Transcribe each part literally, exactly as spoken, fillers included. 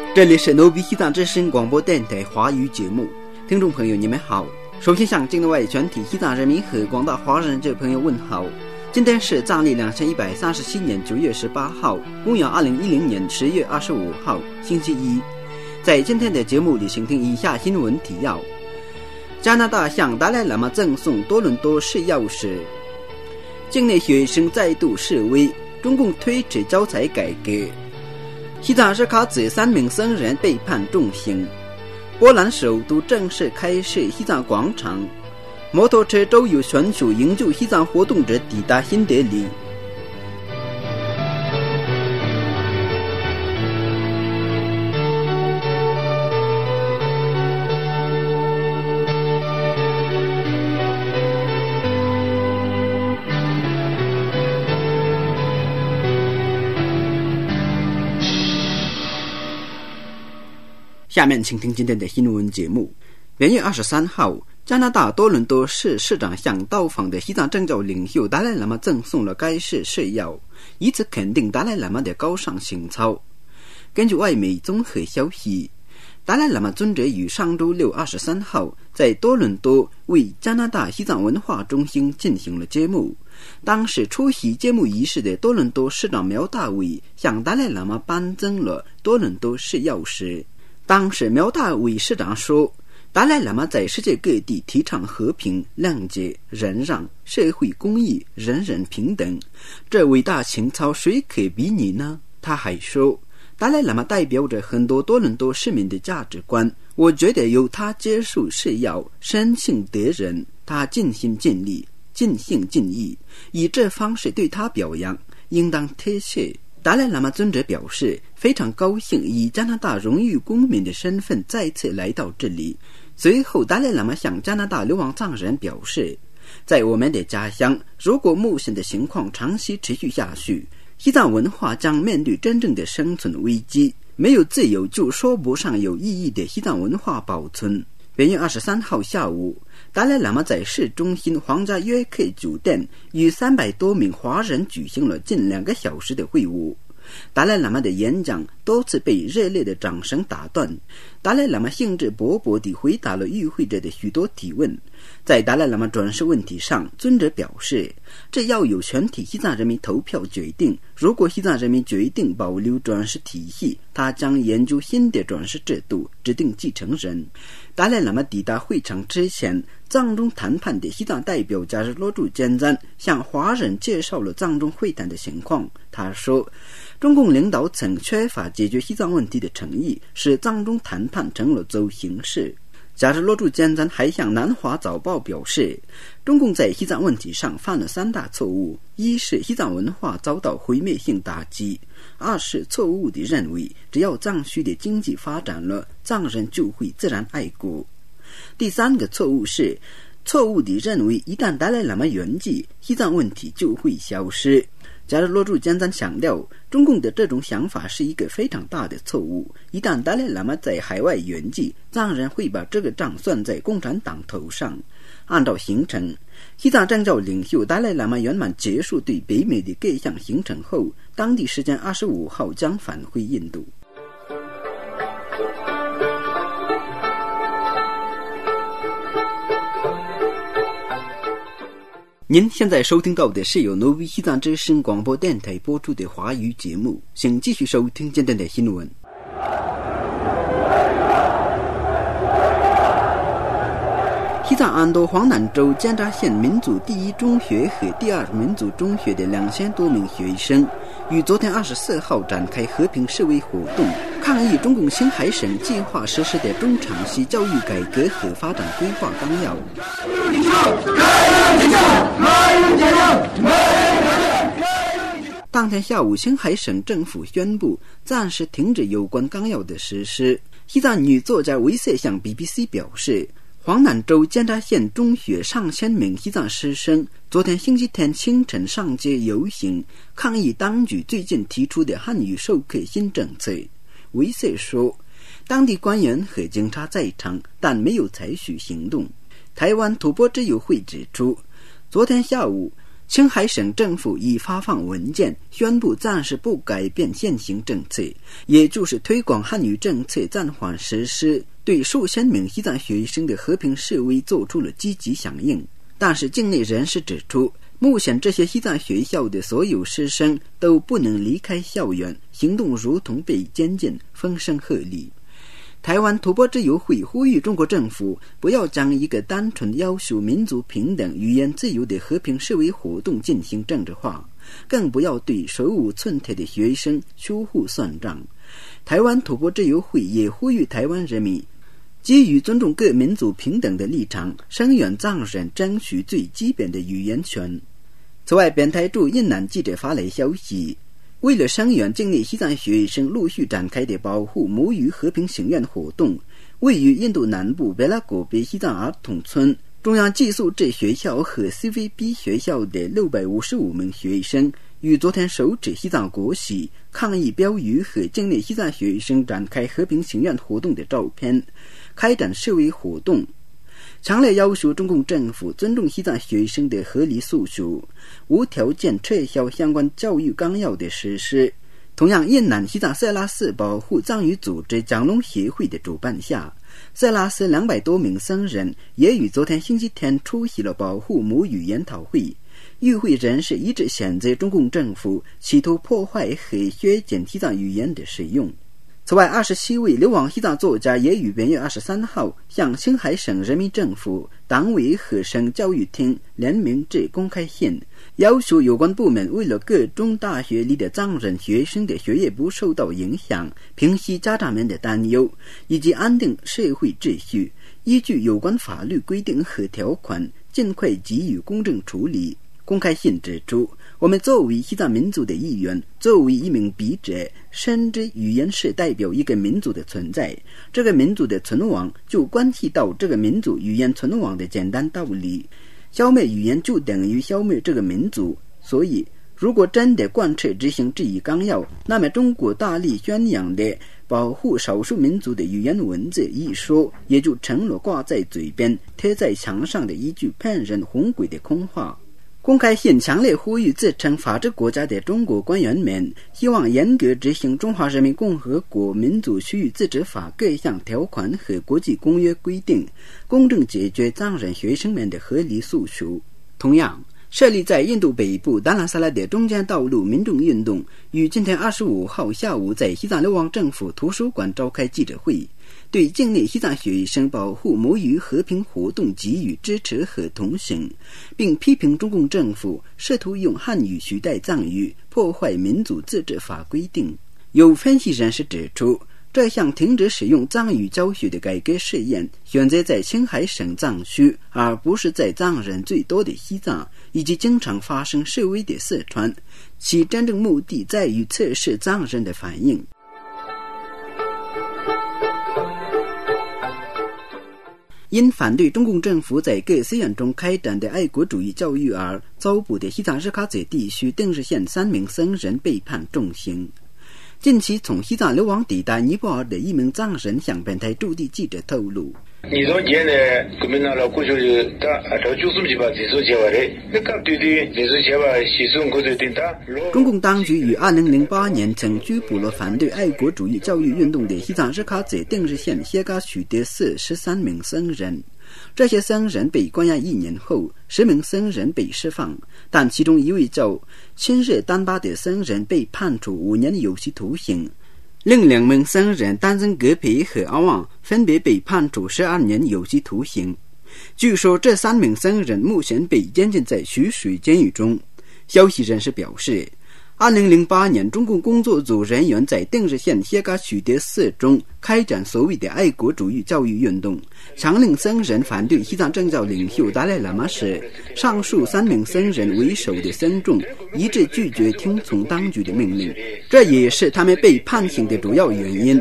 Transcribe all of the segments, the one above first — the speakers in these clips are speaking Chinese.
这里是牛逼西藏之声广播电台华语节目，听众朋友你们好。首先向境内外全体西藏人民和广大华人这朋友问好。今天是藏历两千一百三十七年九月十八号，公元二零一零年十月二十五号，星期一。在今天的节目里，请听以下新闻提要：加拿大向达赖喇嘛赠送多伦多市钥匙；境内学生再度示威，中共推迟教材改革；西藏日喀则三名僧人被判重刑；波兰首都正式开设西藏广场；摩托车周游选手营救西藏活动者抵达新德里。下面请听今天的新闻节目。元月二十三号，加拿大多伦多市市长向到访的西藏政教领袖达赖喇嘛赠送了该市市钥，以此肯定达赖喇嘛的高尚情操。根据外媒综合消息，达赖喇嘛尊者于上周六二十三号在多伦多为加拿大西藏文化中心进行了揭幕。当时出席揭幕仪式的多伦多市长苗大伟向达赖喇嘛颁赠了多伦多市钥匙。当时苗大伟市长说，达赖喇嘛在世界各地提倡和平、谅解、忍让、社会公益、人人平等，这伟大情操谁可比拟呢？他还说，达赖喇嘛代表着很多多伦多市民的价值观，我觉得由他接受是要深信得人，他尽心尽力、尽心尽意，以这方式对他表扬，应当贴切。达赖喇嘛尊者表示，非常高兴以加拿大荣誉公民的身份再次来到这里。随后达赖喇嘛向加拿大流亡藏人表示，在我们的家乡，如果目前的情况长期持续下去，西藏文化将面对真正的生存危机，没有自由就说不上有意义的西藏文化保存。元月二十三号下午，达赖喇嘛在市中心皇家约克酒店与三百多名华人举行了近两个小时的会晤。达赖喇嘛的演讲多次被热烈的掌声打断，达赖喇嘛兴致勃勃地回答了与会者的许多提问。在达赖喇嘛转世问题上，尊者表示，这要由全体西藏人民投票决定，如果西藏人民决定保留转世体系，他将研究新的转世制度，指定继承人。达赖喇嘛抵达会场之前，藏中谈判的西藏代表加日罗柱坚赞向华人介绍了藏中会谈的情况。他说，中共领导层缺乏解决西藏问题的诚意，使藏中谈判成了走形式。加日罗柱坚赞还向南华早报表示，中共在西藏问题上犯了三大错误：一是西藏文化遭到毁灭性打击；二是错误地认为只要藏区的经济发展了，藏人就会自然爱国；第三个错误是错误地认为一旦达赖喇嘛圆寂，西藏问题就会消失。加日罗柱坚赞强调，中共的这种想法是一个非常大的错误。一旦达赖喇嘛在海外圆寂，藏人会把这个账算在共产党头上。按照行程，西藏政教领袖达赖喇嘛圆满结束对北美的各项行程后，当地时间二十五号将返回印度。您现在收听到的是由挪威西藏之声广播电台播出的华语节目，请继续收听今天的新闻。西藏安多黄南州尖扎县民族第一中学和第二民族中学的两千多名学生，于昨天二十四号展开和平示威活动，抗议中共青海省计划实施的中长期教育改革和发展规划纲要。当天下午，青海省政府宣布暂时停止有关纲要的实施。西藏女作家维塞向 B B C 表示，黄南州尖扎县中学上千名西藏师生昨天星期天清晨上街游行，抗议当局最近提出的汉语授课新政策。维塞说，当地官员和警察在场，但没有采取行动。台湾吐蕃之友会指出，昨天下午青海省政府已发放文件，宣布暂时不改变现行政策，也就是推广汉语政策暂缓实施，对数千名西藏学生的和平示威做出了积极响应。但是境内人士指出，目前这些西藏学校的所有师生都不能离开校园，行动如同被监禁，风声鹤唳。台湾吐蕃之友会呼吁中国政府不要将一个单纯要求民族平等、语言自由的和平示威活动进行政治化，更不要对手无寸铁的学生秋后算账。台湾吐蕃之友会也呼吁台湾人民基于尊重各民族平等的立场，声援藏人争取最基本的语言权。此外，本台驻印南记者发来消息，为了声援境内西藏学生陆续展开的保护母语和平行愿活动，位于印度南部贝拉果别西藏儿童村中央寄宿制学校和 C V B 学校的六百五十五名学生，于昨天手持西藏国旗、抗议标语和境内西藏学生展开和平行愿活动的照片，开展示威活动，强烈要求中共政府尊重西藏学生的合理诉求，无条件撤销相关教育纲要的实施。同样，印南西藏色拉寺保护藏语组织讲龙协会的主办下，色拉寺两百多名僧人也于昨天星期天出席了保护母语研讨会。与会人士一致谴责中共政府企图破坏和削减西藏语言的使用。此外，二十七位流亡西藏作家也于本月二十三号向青海省人民政府、党委和省教育厅联名致公开信，要求有关部门为了各中大学里的藏人学生的学业不受到影响，平息家长们的担忧，以及安定社会秩序，依据有关法律规定和条款，尽快给予公正处理。公开信指出，我们作为西藏民族的一员，作为一名笔者，深知语言是代表一个民族的存在，这个民族的存亡就关系到这个民族语言存亡的简单道理，消灭语言就等于消灭这个民族。所以如果真的贯彻执行这一纲要，那么中国大力宣扬的保护少数民族的语言文字一说，也就成了挂在嘴边贴在墙上的一句骗人哄鬼的空话。公开信强烈呼吁自称法治国家的中国官员们，希望严格执行《中华人民共和国民族区域自治法》各项条款和国际公约规定，公正解决藏人学生们的合理诉求。同样，设立在印度北部达兰萨拉的中间道路民众运动于今天二十五号下午在西藏流亡政府图书馆召开记者会，对境内西藏学生保护母语和平活动给予支持和同情，并批评中共政府试图用汉语取代藏语，破坏民族自治法规定。有分析人士指出，这项停止使用藏语教学的改革试验选择在青海省藏区，而不是在藏人最多的西藏以及经常发生示威的四川，其真正目的在于测试藏人的反应。因反对中共政府在各寺院中开展的爱国主义教育而遭捕的西藏日喀则地区定日县三名僧人被判重刑。近期从西藏流亡抵达尼泊尔的一名藏人向本台驻地记者透露，中共当局于二零零八年曾拘捕了反对爱国主义教育运动的西藏日喀则定日县谢嘎曲德寺十三名僧人。这些僧人被关押一年后，十名僧人被释放，但其中一位叫亲热丹巴的僧人被判处五年有期徒刑，另两名僧人丹增格培和阿旺分别被判处十二年有期徒刑。据说这三名僧人目前被监禁在徐水监狱中。消息人士表示，二零零八年中共工作组人员在定日县谢嘎曲德寺中开展所谓的爱国主义教育运动，强令僧人反对西藏政教领袖达赖喇嘛时，上述三名僧人为首的僧众一致拒绝听从当局的命令，这也是他们被判刑的主要原因。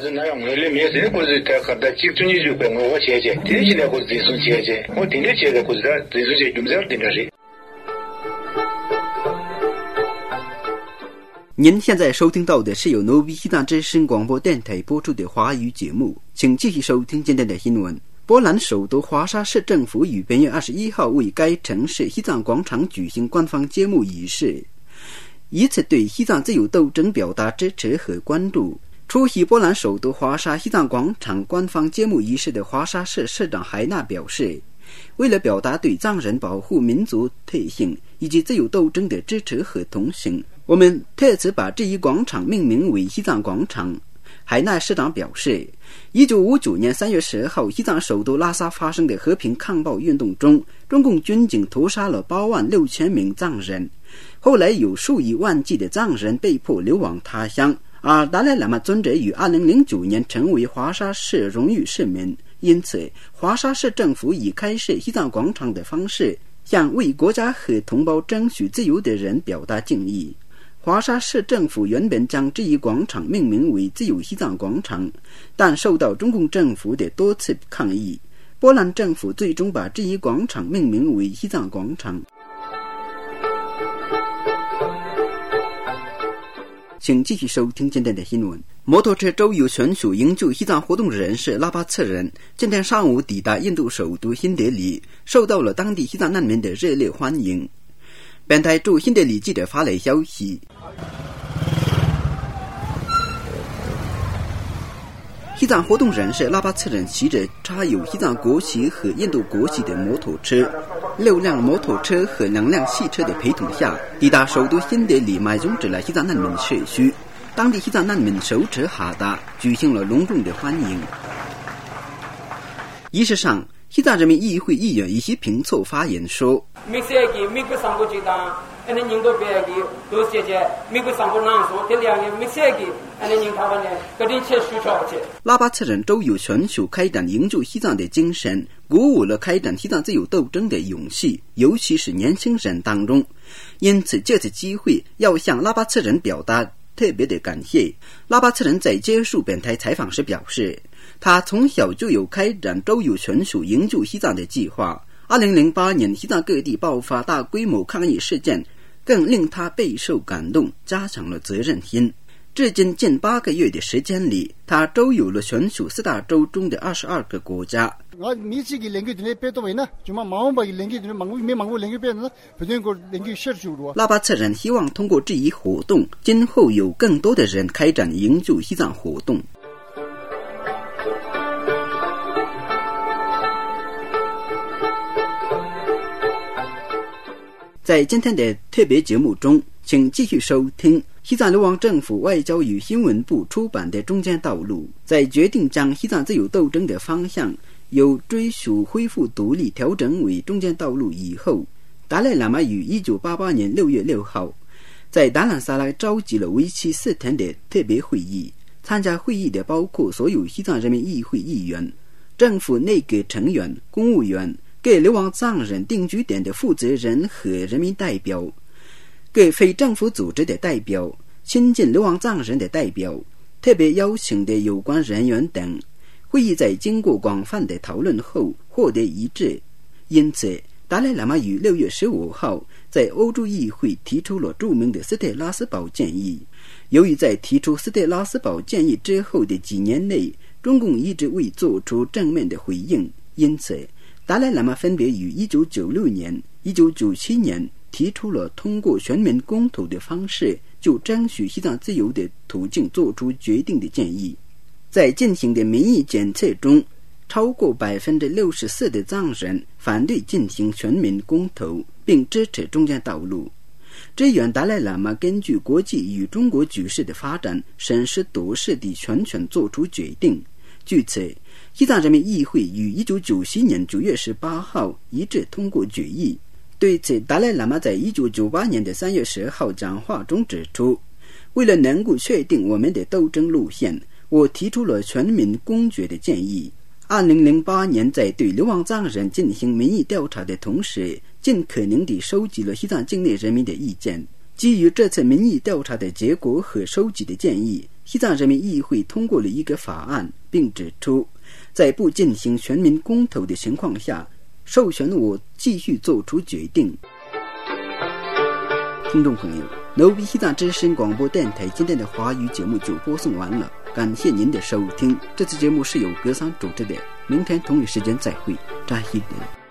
您现在收听到的是由努比西藏之声广播电台播出的华语节目，请继续收听今天的新闻。 波兰首都华沙市政府于本月二十一号为该城市西藏广场举行官方揭幕仪式，以此对西藏自由斗争表达支持和关注。出席波兰首都华沙西藏广场官方揭幕仪式的华沙市市长海纳表示，为了表达对藏人保护民族特性以及自由斗争的支持和同情，我们特此把这一广场命名为西藏广场。海纳市长表示，一九五九年三月十号西藏首都拉萨发生的和平抗暴运动中，中共军警屠杀了八万六千名藏人，后来有数以万计的藏人被迫流亡他乡，而达赖喇嘛尊者于二零零九年成为华沙市荣誉市民，因此华沙市政府以开设西藏广场的方式向为国家和同胞争取自由的人表达敬意。华沙市政府原本将这一广场命名为自由西藏广场，但受到中共政府的多次抗议，波兰政府最终把这一广场命名为西藏广场。请继续收听今天的新闻。摩托车周游选手营救西藏活动人士拉巴策人今天上午抵达印度首都新德里，受到了当地西藏难民的热烈欢迎。本台驻新德里记者发来消息，西藏活动人士拉巴策人骑着插有西藏国旗和印度国旗的摩托车，六辆摩托车和两辆汽车的陪同下抵达首都新德里买宗之来西藏难民社区，当地西藏难民手持哈达举行了隆重的欢迎。仪式上，西藏人民议会议员伊西平措发言说，拉巴策人周游全球开展营救西藏的精神，鼓舞了开展西藏自由斗争的勇气，尤其是年轻人当中。因此借此机会要向拉巴策人表达特别的感谢。拉巴策人在接受本台采访时表示，他从小就有开展周游全球营救西藏的计划。二零零八年西藏各地爆发大规模抗议事件，更令他备受感动，加强了责任心。至今近八个月的时间里，他周游了全球四大洲中的二十二个国家。拉巴策人希望通过这一活动，今后有更多的人开展营救西藏活动。在今天的特别节目中，请继续收听西藏流亡政府外交与新闻部出版的《中间道路》。在决定将西藏自由斗争的方向由追溯恢复独立调整为中间道路以后，达赖喇嘛于一九八八年六月六号在达兰萨拉召集了为期四天的特别会议。参加会议的包括所有西藏人民议会议员、政府内阁成员、公务员、各流亡藏人定居点的负责人和人民代表，各非政府组织的代表，亲近流亡藏人的代表，特别邀请的有关人员等。会议在经过广泛的讨论后获得一致，因此达赖喇嘛于六月十五号在欧洲议会提出了著名的斯特拉斯堡建议。由于在提出斯特拉斯堡建议之后的几年内，中共一直未做出正面的回应，因此达赖喇嘛分别于一九九六年、一九九七年提出了通过全民公投的方式就争取西藏自由的途径做出决定的建议。在进行的民意检测中，超过百分之六十四的藏人反对进行全民公投，并支持中间道路。支援达赖喇嘛根据国际与中国局势的发展，审时度势地全权做出决定。据此，西藏人民议会于一九九七年九月十八号一致通过决议。对此，达赖喇嘛在一九九八年的三月十号讲话中指出，为了能够确定我们的斗争路线，我提出了全民公决的建议。二零零八年在对流亡藏人进行民意调查的同时，尽可能地收集了西藏境内人民的意见。基于这次民意调查的结果和收集的建议，西藏人民议会通过了一个法案，并指出，在不进行全民公投的情况下，授权我继续做出决定。听众朋友，牛逼西藏之声广播电台今天的华语节目就播送完了，感谢您的收听。这次节目是由格桑主持的， 明天同一时间再会，扎西德。